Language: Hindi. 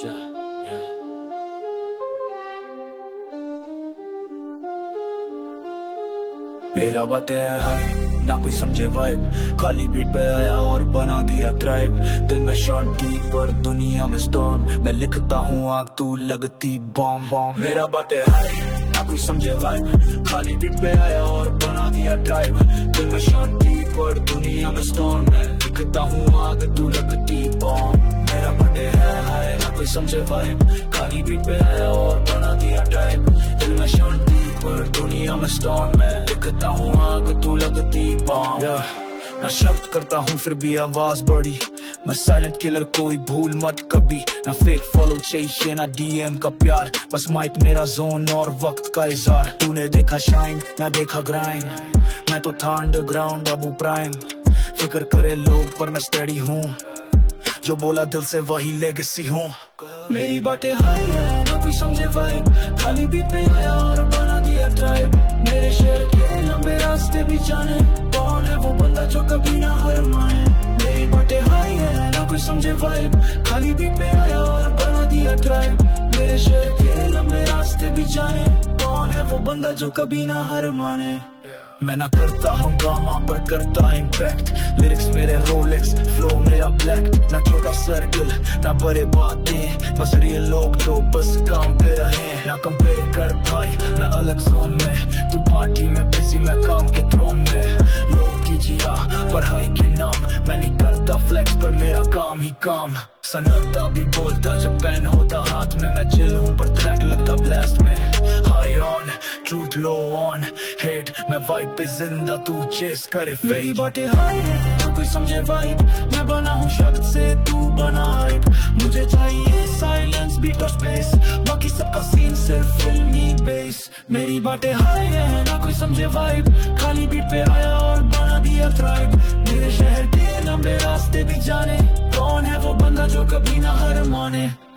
मेरा बातें है ना कोई समझे वाइब, खाली बीट पे आया और बना दिया ट्राइब। दिल में शॉट दी पर दुनिया में स्टॉर्म, मैं लिखता हूँ आग तू लगती बॉम्ब बॉम्ब। मेरा बातें है ना कोई समझे वाइब, खाली बीट पे आया और बना दिया ट्राइब। दिल में शॉट दी पर दुनिया में स्टॉर्म, मैं लिखता हूँ आग तू लगती बॉम्ब। मेरा बातें है ना कोई समझे वाइब, खाली बीट पे आया और बना दिया ट्राइब। दिल में शॉट दी पर दुनिया में स्टॉर्म, मैं लिखता हूँ आग तू लगती बॉम्ब। मैं शब्द करता हूँ फिर भी आवाज बड़ी, मैं साइलेंट किलर कोई भूल मत कभी। ना फेक फॉलो चाहिए ना डीएम का प्यार, बस माइक मेरा जोन और वक्त का इज़हार। तूने देखा शाइन ना देखा ग्राइंड, मैं तो था अंडरग्राउंड अबू प्राइम। फिक्र करे लोग पर मैं स्टेडी हूँ, जो बोला दिल से वही लेगेसी हूँ। मेरी बातें हाई है ना कोई समझे वाइब, खाली बीट पे आया और बना दिया ट्राइब। मेरे शहर के लंबे रास्ते भी जाने, कौन है वो बंदा जो कभी ना हार माने। मेरी बातें हाई है ना कोई समझे वाइब, खाली बीट पे आया और बना दिया ट्राइब। मेरे शहर के लंबे रास्ते भी जाने, कौन है वो बंदा जो कभी ना हार माने। मैं ना करता हूँ ड्रामा पर करता इम्पैक्ट, लिरिक्स मेरे रोलेक्स फ्लो मेरा ब्लैक। ना छोटा सर्कल ना बड़े बातें, बस रियल लोग जो बस काम पे रहे। ना कंपेयर कर भाई ना अलग जोन में, तू पार्टी में बिजी मैं काम के थ्रोन में। लोग की जिया पढ़ाई के नाम, मैं नहीं करता फ्लेक्स पर मेरा काम ही काम। सन्नाटा भी बोलता जब पेन होता हाथ में, मैं चिल हूँ पर ट्रैक लगता ब्लास्ट में। High on truth low on hate, मैं वाइब पे जिंदा तू चेस करे। मेरी बातें हाई है तो कोई समझे वाइब, मैं बना हूँ शब्द से तू बना हाइप। मुझे चाहिए साइलेंस बीट और स्पेस, बाकी सबका सीन सिर्फ फिल्मी बेस। मेरी बातें हाई है ना कोई समझे वाइब, खाली बीट पे आया और बना दिया ट्राइब। मेरे शहर के लंबे रास्ते भी जाने, कौन है वो बंदा जो कभी ना हार माने।